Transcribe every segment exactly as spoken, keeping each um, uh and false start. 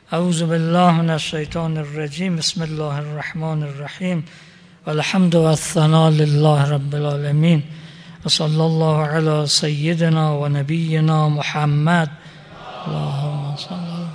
اعوذ بالله من الشیطان الرجیم. بسم الله الرحمن الرحیم. والحمد والثناء لله رب العالمین و صلی الله علی سیدنا و نبینا محمد. اللهم صل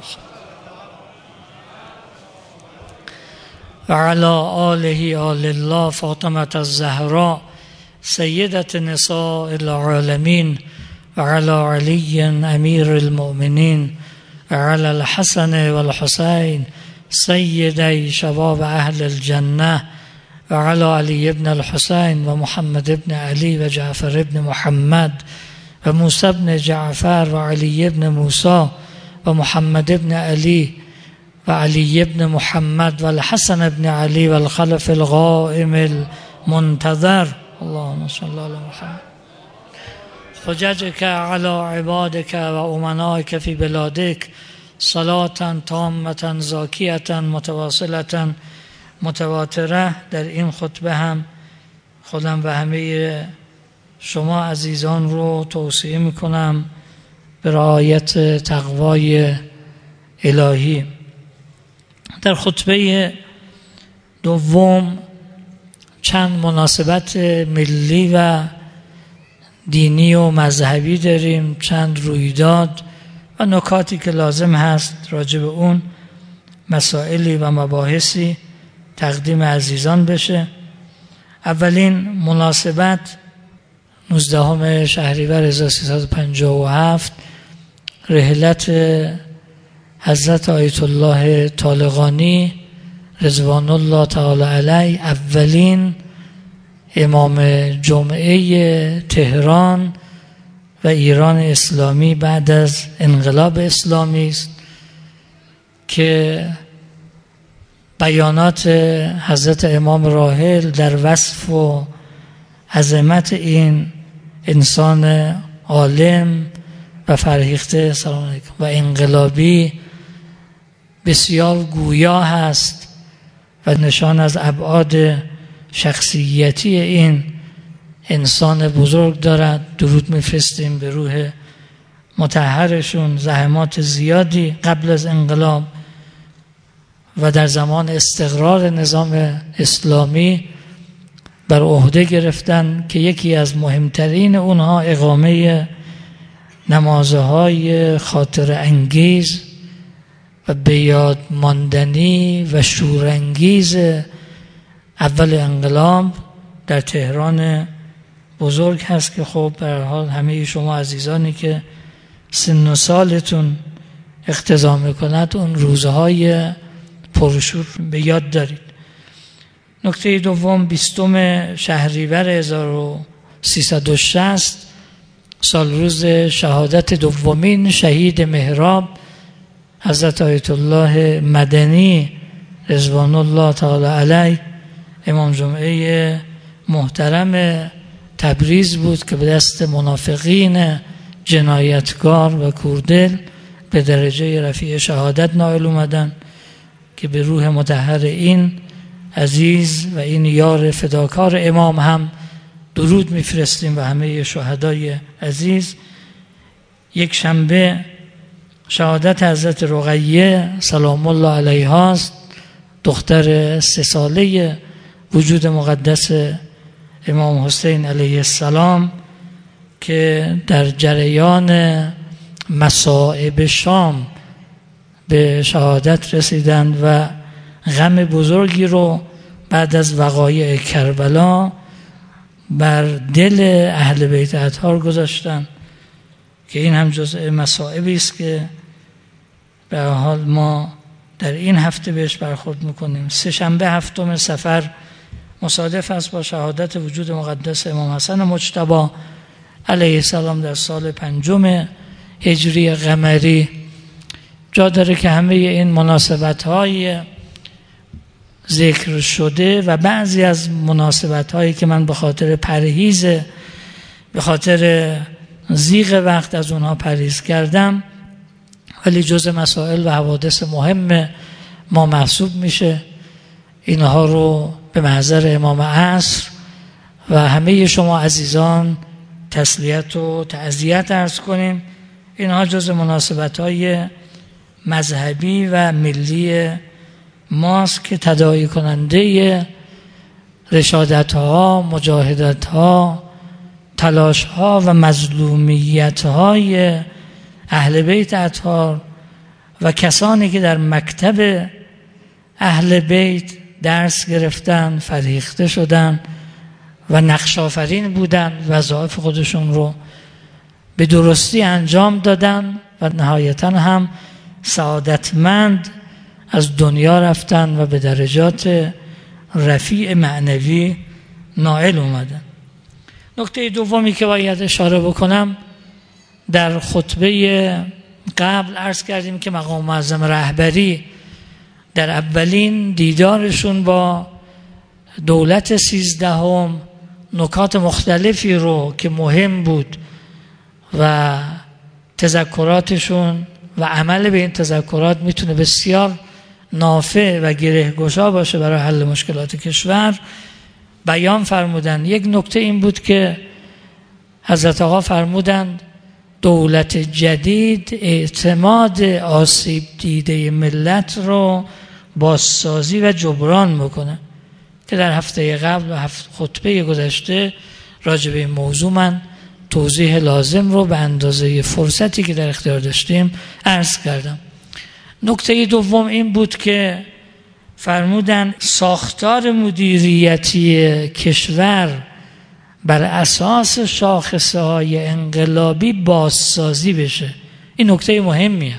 و علی آله آل الله فاطمة الزهراء سیدة نساء العالمین و علی علی امیر المؤمنین و علی الحسن و الحسین سیدی شباب اهل الجنه و علی علی ابن الحسین و محمد ابن علی و جعفر ابن محمد و موسی ابن جعفر و علی ابن موسی و محمد ابن علی و علی ابن محمد و الحسن ابن علی و الخلف القائم المنتظر. اللهم صل علی محمد. حججك على عبادك و امنائك في بلادك صلاة تامة زاکیة متواصلة متواتره. در این خطبه هم خودم و همه شما عزیزان رو توصیه میکنم به رعایت تقوای الهی. در خطبه دوم چند مناسبت ملی و دینی و مذهبی داریم، چند رویداد و نکاتی که لازم هست راجع به اون مسائلی و مباحثی تقدیم عزیزان بشه. اولین مناسبت نوزدهم شهریور هزار و سیصد و پنجاه و هفت رحلت حضرت آیت الله طالقانی رضوان الله تعالی علیه، اولین امام جمعه تهران و ایران اسلامی بعد از انقلاب اسلامی است که بیانات حضرت امام راحل در وصف و عظمت این انسان عالم و فرهیخته سلام علیکم و انقلابی بسیار گویا هست و نشان از ابعاد شخصیتی این انسان بزرگ دارد. درود میفرستیم به روح مطهرشون. زحمات زیادی قبل از انقلاب و در زمان استقرار نظام اسلامی بر عهده گرفتن که یکی از مهمترین اونها اقامه نمازهای خاطر انگیز و به یاد ماندنی و شورانگیز اول انقلاب در تهران بزرگ هست که خب به هر حال همه شما عزیزانی که سن و سالتون اقتضا میکند اون روزهای پرشور به یاد دارید. نکته دوم بیستم شهریور هزار و سیصد و شصت سال روز شهادت دومین شهید محراب حضرت آیت الله مدنی رضوان الله تعالی علیه امام جمعه محترم تبریز بود که به دست منافقین جنایتکار و کوردل به درجه رفیع شهادت نائل اومدن که به روح مطهر این عزیز و این یار فداکار امام هم درود میفرستیم و همه شهدای عزیز. یک شنبه شهادت حضرت رقیه سلام الله علیها است، دختر سه ساله وجود مقدس امام حسین علیه السلام که در جریان مصائب شام به شهادت رسیدند و غم بزرگی رو بعد از وقایع کربلا بر دل اهل بیت اطهار گذاشتن که این هم جزء مصائبی است که به هر حال ما در این هفته بهش برخورد میکنیم. سه شنبه هفتم صفر مصادف است با شهادت وجود مقدس امام حسن مجتبی علیه السلام در سال پنجم هجری قمری. جا داره که همه این مناسبت‌های ذکر شده و بعضی از مناسبت‌هایی که من به خاطر پرهیز به خاطر ضیق وقت از اونها پرهیز کردم ولی جزء مسائل و حوادث مهم ما محسوب میشه، اینها رو به محضر امام عصر و همه شما عزیزان تسلیت و تعزیت عرض کنیم. اینها جزء مناسبت‌های مذهبی و ملی ماست که تداعی کننده رشادت‌ها، مجاهدت‌ها، تلاش‌ها و مظلومیت‌های اهل بیت اطهار و کسانی که در مکتب اهل بیت درس گرفتن، فرهیخته شدن و نقش آفرین بودن، وظایف خودشون رو به درستی انجام دادن و نهایتاً هم سعادتمند از دنیا رفتن و به درجات رفیع معنوی نائل اومدن. نکته دومی که باید اشاره بکنم، در خطبه قبل عرض کردیم که مقام معظم رهبری در اولین دیدارشون با دولت سیزدهم نکات مختلفی رو که مهم بود و تذکراتشون و عمل به این تذکرات میتونه بسیار نافع و گرهگشا باشه برای حل مشکلات کشور بیان فرمودن. یک نکته این بود که حضرت آقا فرمودند دولت جدید اعتماد آسیب دیده ملت رو بازسازی و جبران میکنه، که در هفته قبل و هفته خطبه گذشته راجع به این موضوع من توضیح لازم رو به اندازه فرصتی که در اختیار داشتیم عرض کردم. نکته دوم این بود که فرمودن ساختار مدیریتی کشور بر اساس شاخصه های انقلابی بازسازی بشه. این نکته مهمیه.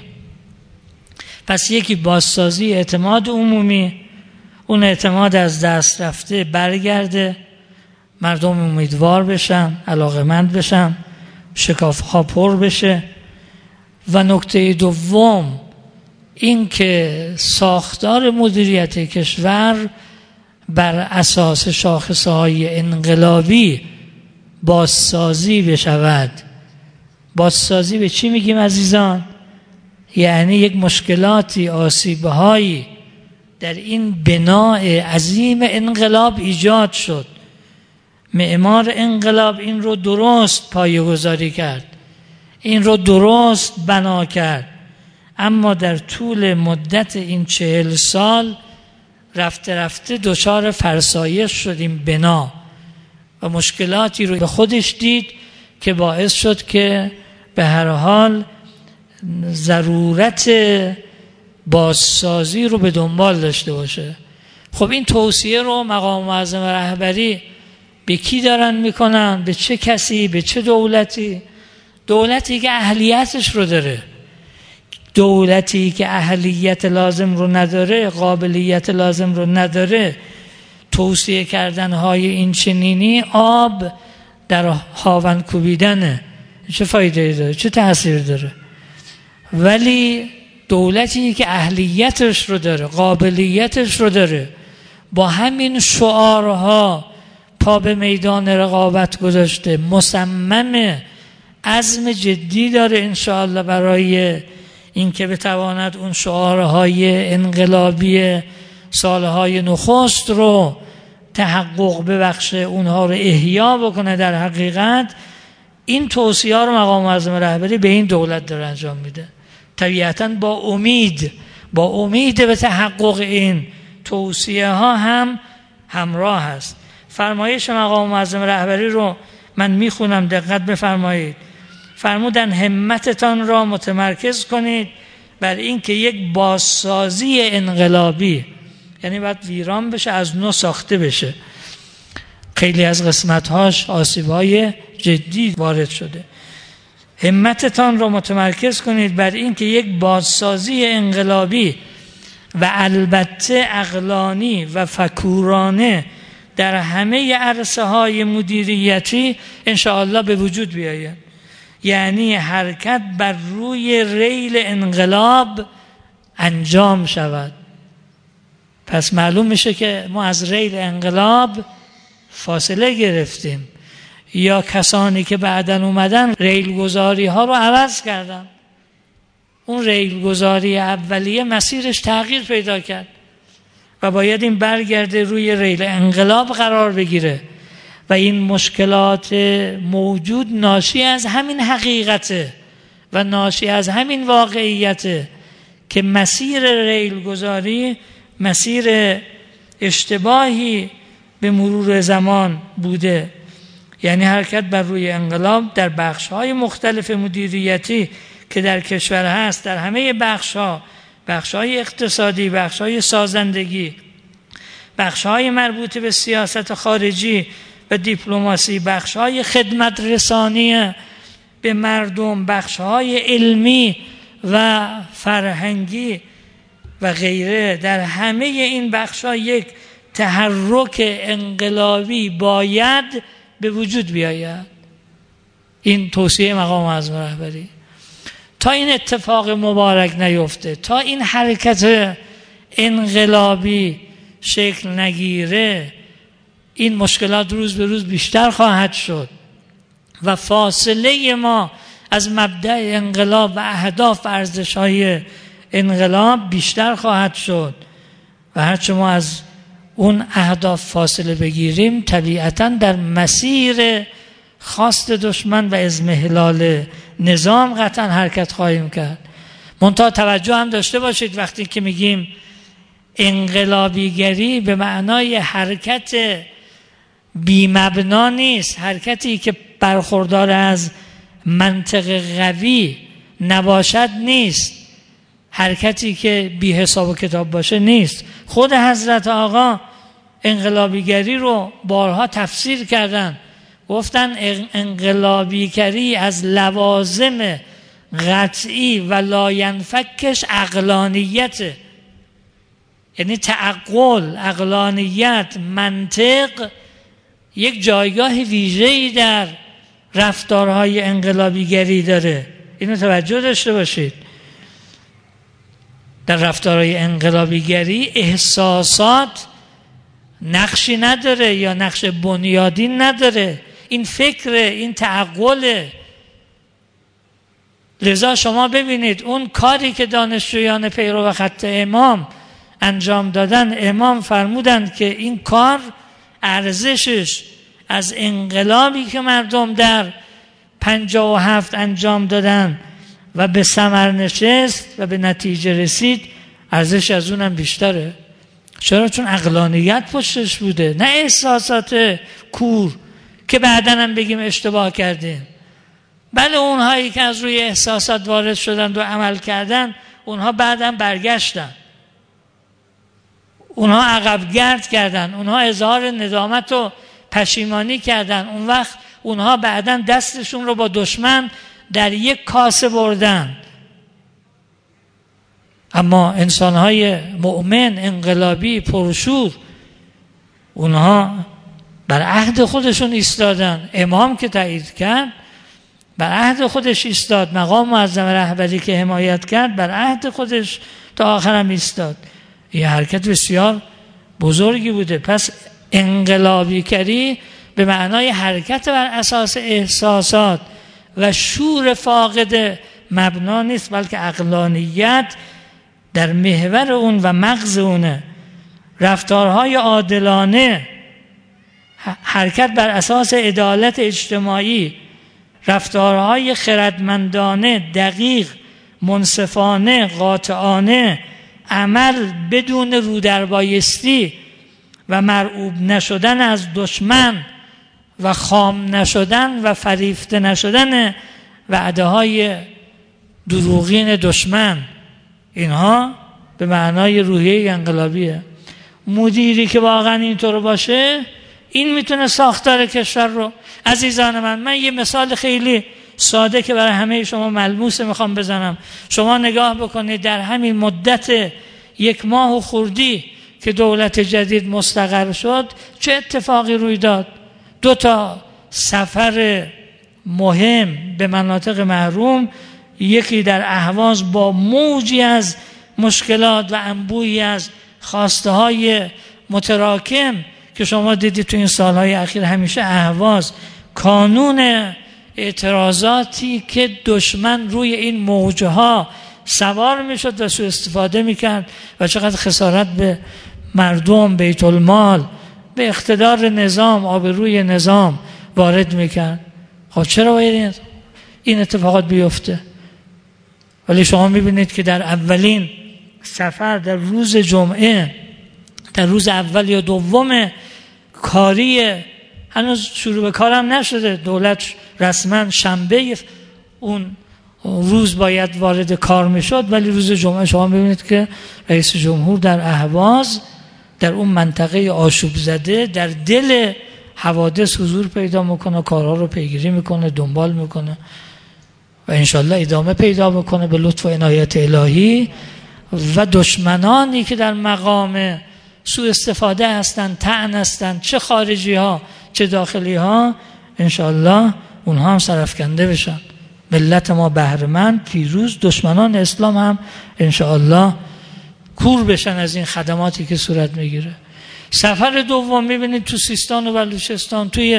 پس یکی بازسازی اعتماد عمومی، اون اعتماد از دست رفته برگرده، مردم امیدوار بشن، علاقمند بشن، شکاف‌ها پر بشه. و نکته دوم این که ساختار مدیریت کشور بر اساس شاخصهای انقلابی بازسازی بشود. بازسازی به چی میگیم عزیزان؟ یعنی یک مشکلاتی، آسیب‌هایی در این بناء عظیم انقلاب ایجاد شد. معمار انقلاب این رو درست پایه‌گذاری کرد، این رو درست بنا کرد، اما در طول مدت این چهل سال رفته رفته دچار فرسایش شدیم بنا و مشکلاتی رو به خودش دید که باعث شد که به هر حال ضرورت بازسازی رو به دنبال داشته باشه. خب این توصیه رو مقام معظم رهبری به کی دارن میکنن؟ به چه کسی؟ به چه دولتی؟ دولتی که اهلیتش رو داره. دولتی که اهلیت لازم رو نداره، قابلیت لازم رو نداره، توصیه کردن های این چنینی آب در هاون کوبیدنه. چه فایده داره؟ چه تأثیر داره؟ ولی دولتی که اهلیتش رو داره، قابلیتش رو داره، با همین شعارها پا به میدان رقابت گذاشته، مصمم عزم جدی داره انشاءالله برای اینکه بتواند اون شعارهای انقلابی سالهای نخست رو تحقق ببخشه، اونها رو احیا بکنه. در حقیقت این توصیه رو مقام معظم رهبری به این دولت داره انجام میده، طبیعتاً با امید با امید به تحقق این توصیه ها هم همراه هست. فرمایش مقام معظم رهبری رو من میخونم، دقت بفرمایید. فرمودن همتتان را متمرکز کنید بر این که یک بازسازی انقلابی، یعنی باید ویران بشه، از نو ساخته بشه. خیلی از قسمت‌هاش آسیب‌های جدی وارد شده. همتتان را متمرکز کنید بر این که یک بازسازی انقلابی و البته عقلانی و فکورانه در همه عرصه‌های مدیریتی انشاءالله به وجود بیاید. یعنی حرکت بر روی ریل انقلاب انجام شود. پس معلوم میشه که ما از ریل انقلاب فاصله گرفتیم، یا کسانی که بعداً اومدن ریل گذاری ها رو عوض کردن. اون ریل گذاری اولیه مسیرش تغییر پیدا کرد و باید این برگرده روی ریل انقلاب قرار بگیره. و این مشکلات موجود ناشی از همین حقیقته و ناشی از همین واقعیته که مسیر ریلگذاری مسیر اشتباهی به مرور زمان بوده، یعنی حرکت بر روی انقلاب در بخش‌های مختلف مدیریتی که در کشور هست، در همه بخش‌ها، بخش‌های اقتصادی، بخش‌های سازندگی، بخش‌های مربوط به سیاست خارجی و دیپلماسی، بخش‌های خدمت رسانی به مردم، بخش‌های علمی و فرهنگی و غیره، در همه این بخش‌ها یک تحرک انقلابی باید به وجود بیاید. این توصیه مقام معظم رهبری. تا این اتفاق مبارک نیفته، تا این حرکت انقلابی شکل نگیره، این مشکلات روز به روز بیشتر خواهد شد و فاصله ما از مبدأ انقلاب و اهداف و ارزش‌های انقلاب بیشتر خواهد شد و هرچه ما از اون اهداف فاصله بگیریم، طبیعتاً در مسیر خواست دشمن و اضمحلال نظام قطعاً حرکت خواهیم کرد. منتها توجه هم داشته باشید وقتی که میگیم انقلابیگری به معنای حرکت بی مبنا نیست، حرکتی که برخوردار از منطق قوی نباشد نیست، حرکتی که بی حساب و کتاب باشه نیست. خود حضرت آقا انقلابیگری رو بارها تفسیر کردن، گفتن انقلابیگری از لوازم قطعی و لاینفکش عقلانیت، یعنی تعقل، عقلانیت، منطق یک جایگاه ویژه‌ای در رفتارهای انقلابیگری داره. اینو توجه داشته باشید. در رفتارهای انقلابیگری احساسات نقشی نداره یا نقش بنیادین نداره، این فکر، این تعقله. لذا شما ببینید اون کاری که دانشجویان پیرو خط امام انجام دادن، امام فرمودند که این کار ارزشش از انقلابی که مردم در پنجاه و هفت انجام دادن و به ثمر نشست و به نتیجه رسید، ارزش از اونم بیشتره. چرا؟ چون عقلانیت پشتش بوده، نه احساسات کور که بعداً هم بگیم اشتباه کردیم. بله اونهایی که از روی احساسات وارد شدند و عمل کردن، اونها بعداً برگشتن، اونها عقب گرد کردن، اونها اظهار ندامت و پشیمانی کردن. اون وقت اونها بعداً دستشون رو با دشمن در یک کاسه بردن. اما انسان‌های مؤمن، انقلابی، پرشور، اونها بر عهد خودشون ایستادن. امام که تایید کرد بر عهد خودش ایستاد، مقام معظم رهبری که حمایت کرد بر عهد خودش تا آخرم ایستاد. این حرکت بسیار بزرگی بوده. پس انقلابیگری به معنای حرکت بر اساس احساسات و شور فاقد مبنا نیست، بلکه عقلانیت در محور اون و مغز اونه. رفتارهای عادلانه، حرکت بر اساس عدالت اجتماعی، رفتارهای خردمندانه، دقیق، منصفانه، قاطعانه، عمل بدون رودربایستی و مرعوب نشدن از دشمن و خام نشدن و فریفته نشدن وعده های دروغین دشمن، اینها به معنای روحیه انقلابیه. مدیری که واقعا اینطور باشه، این میتونه ساختار کشور رو. عزیزان من، من یه مثال خیلی ساده که برای همه شما ملموسه میخوام بزنم. شما نگاه بکنید در همین مدت یک ماه و خردی که دولت جدید مستقر شد چه اتفاقی روی داد. دو تا سفر مهم به مناطق محروم، یکی در اهواز با موجی از مشکلات و انبوهی از خواسته های متراکم که شما دیدید تو این سالهای اخیر، همیشه اهواز کانون اعتراضاتی که دشمن روی این موجها سوار میشد و سوء استفاده میکرد و چقدر خسارت به مردم، بیت المال، به اقتدار نظام، آبروی نظام وارد میکرد. خب چرا باید این اتفاقات بیفته؟ ولی شما میبینید که در اولین سفر، در روز جمعه، در روز اول یا دوم کاری، هنوز شروع به کارم نشده، دولت رسما شنبه اون روز باید وارد کار میشد، ولی روز جمعه شما میبینید که رئیس جمهور در اهواز، در اون منطقه آشوب زده، در دل حوادث حضور پیدا میکنه، کارها رو پیگیری میکنه، دنبال میکنه و انشالله ادامه پیدا میکنه به لطف و عنایت الهی. و دشمنانی که در مقام سوء استفاده هستند، طعن هستند، چه خارجی ها چه داخلی ها، انشالله اونها هم سرفکنده بشن، ملت ما بهره‌مند، پیروز، دشمنان اسلام هم انشالله کور بشن از این خدماتی که صورت میگیره. سفر دوم میبینید تو سیستان و بلوچستان، توی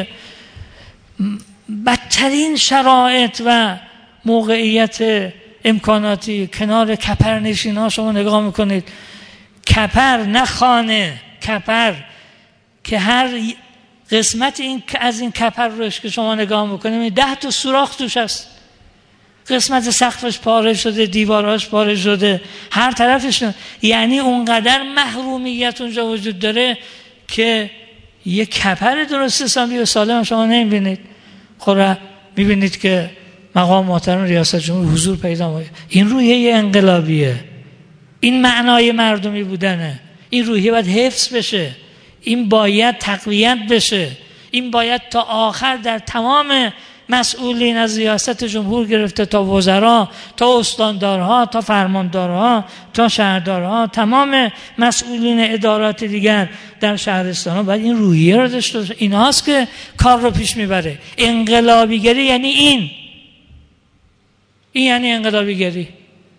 بدترین شرایط و موقعیت امکاناتی کنار کپرنشین ها شما نگاه میکنید، کپر نه خانه، کپر که هر قسمت این از این کپر روش که شما نگاه میکنید ده تا سوراخ توش هست، قسمت سقفش پاره شده، دیوارهاش پاره شده، هر طرفش، یعنی اونقدر محرومیت اونجا وجود داره که یک کپر درست حسابی و سالم شما نمیبینید. خب میبینید که مقام محترم ریاست جمهور حضور پیدا میکنه. این روحیه انقلابیه، این معنای مردمی بودنه، این روحیه باید حفظ بشه، این باید تقویت بشه، این باید تا آخر در تمام مسئولین از ریاست جمهور گرفته تا وزرا، تا استاندارها، تا فرماندارها، تا شهردارها، تمام مسئولین ادارات دیگر در شهرستانها باید این روحیه رو داشته باشه. این هاست که کار رو پیش میبره. انقلابیگری یعنی این این یعنی انقلابیگری،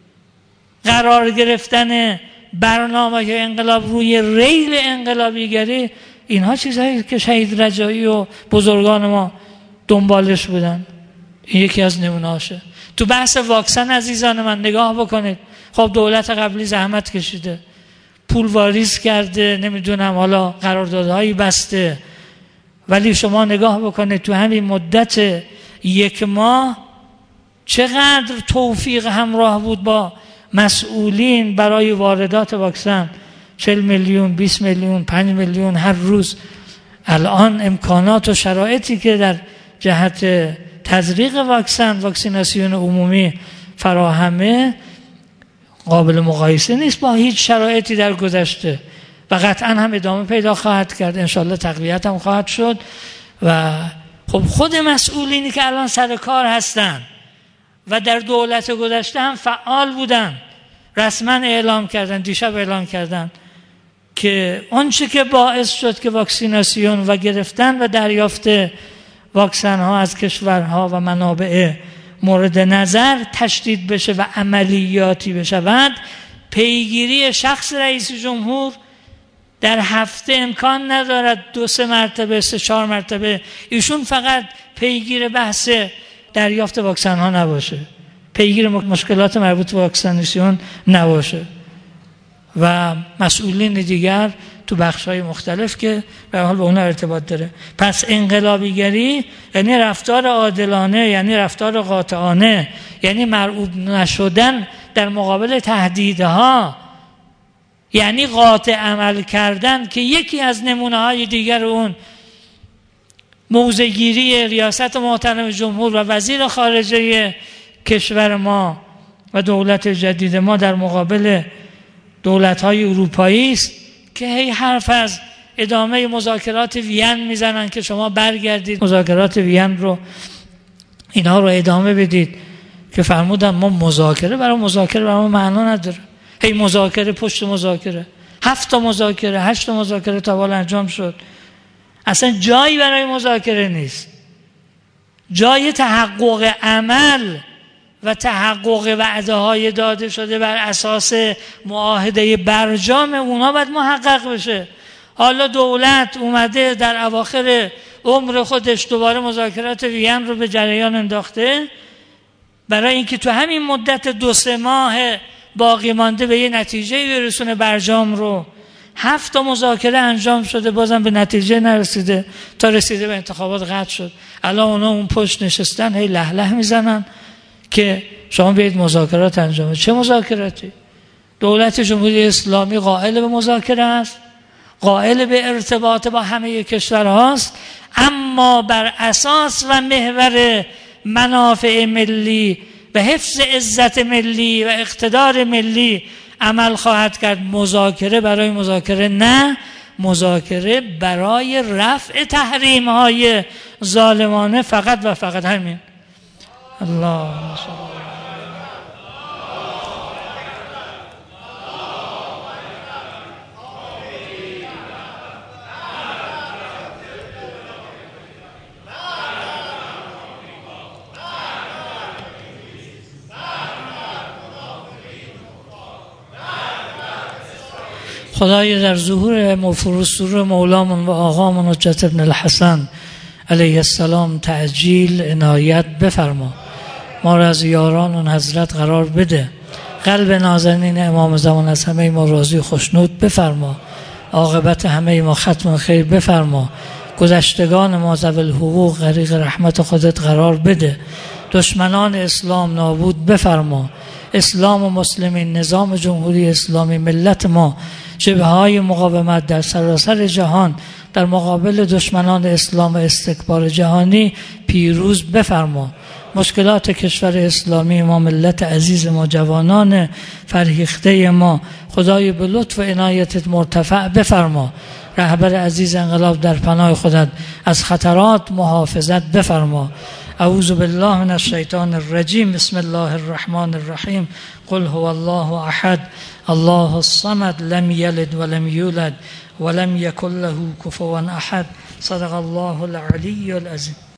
قرار گرفتن برنامه انقلاب روی ریل انقلابیگری. اینها چیزهایی که شهید رجایی و بزرگان ما دنبالش بودن. این یکی از نمونهاشه. تو بحث واکسن عزیزان من نگاه بکنید، خب دولت قبلی زحمت کشیده، پول واریز کرده، نمیدونم حالا قراردادهایی بسته، ولی شما نگاه بکنید تو همین مدت یک ماه چقدر توفیق همراه بود با مسئولین برای واردات واکسن. چهل میلیون، بیست میلیون، پنج میلیون هر روز. الان امکانات و شرایطی که در جهت تزریق واکسن، واکسیناسیون عمومی فراهمه، قابل مقایسه نیست با هیچ شرایطی در گذشته و قطعا هم ادامه پیدا خواهد کرد، انشالله تقویت هم خواهد شد. و خب خود مسئولینی که الان سر کار هستن و در دولت گذشته هم فعال بودن، رسما اعلام کردن، دیشب اعلام کردن که آنچه که باعث شد که واکسیناسیون و گرفتن و دریافت واکسن ها از کشورها و منابع مورد نظر تشدید بشه و عملیاتی بشود، پیگیری شخص رئیس جمهور در هفته امکان ندارد دو سه مرتبه، سه چهار مرتبه ایشون فقط پیگیر بحث دریافت واکسن ها نباشه، پیگیر مشکلات مربوط به واکسیناسیون نباشه و مسئولین دیگر تو بخش‌های مختلف که به حال به اون ارتباط داره. پس انقلابیگری یعنی رفتار عادلانه، یعنی رفتار قاطعانه، یعنی مرعوب نشدن در مقابل تهدیدها، یعنی قاطع عمل کردن که یکی از نمونه‌های دیگر اون موضع‌گیری ریاست محترم جمهور و وزیر خارجه کشور ما و دولت جدید ما در مقابل دولت‌های اروپایی است که هی حرف از ادامه مذاکرات وین میزنن که شما برگردید مذاکرات وین رو، اینها رو ادامه بدید، که فرمودن ما مذاکره برای مذاکره برای ما معنا نداره، هی مذاکره پشت مذاکره، هفت تا مذاکره، هشت تا مذاکره تا حالا انجام شد، اصلا جایی برای مذاکره نیست، جای تحقق عمل و تحقق وعده های داده شده بر اساس معاهده برجام اونا باید محقق بشه. حالا دولت اومده در اواخر عمر خودش دوباره مذاکرات وین رو به جریان انداخته برای اینکه تو همین مدت دو سه ماه باقی مانده به یه نتیجه برسونه برجام رو. هفت تا مذاکره انجام شده بازم به نتیجه نرسیده، تا رسیده به انتخابات قطع شد. الان اونا اون پشت نشستن هی له له میزنن که شما بیایید مذاکرات انجام. چه مذاکراتی؟ دولت جمهوری اسلامی قائل به مذاکره است، قائل به ارتباط با همه کشورهاست، اما بر اساس و محور منافع ملی و حفظ عزت ملی و اقتدار ملی عمل خواهد کرد. مذاکره برای مذاکره نه، مذاکره برای رفع تحریم های ظالمانه فقط و فقط همین. الله خدای در ظهور مفروض مولامون و آقامون حجت ابن الحسن علیه السلام تعجیل عنایت بفرما، ما را از یاران اون حضرت قرار بده، قلب نازنین امام زمان از همه ما راضی خوشنود بفرما، عاقبت همه ما ختم خیر بفرما، گذشتگان ما ذوی الحقوق غریق رحمت خودت قرار بده، دشمنان اسلام نابود بفرما، اسلام و مسلمین، نظام جمهوری اسلامی، ملت ما، جبهه های مقاومت در سراسر جهان در مقابل دشمنان اسلام و استکبار جهانی پیروز بفرما. مشکلات کشور اسلامی ما، ملت عزیز ما، جوانان فرهیخته ما، خدای به لطف و عنایتت مرتفع بفرما. رهبر عزیز انقلاب در پناه خودت از خطرات محافظت بفرما. اعوذ بالله من الشیطان الرجیم. بسم الله الرحمن الرحیم. قل هو الله احد الله الصمد لم یلد ولم یولد ولم یکن له کفوا احد. صدق الله العلی العظیم.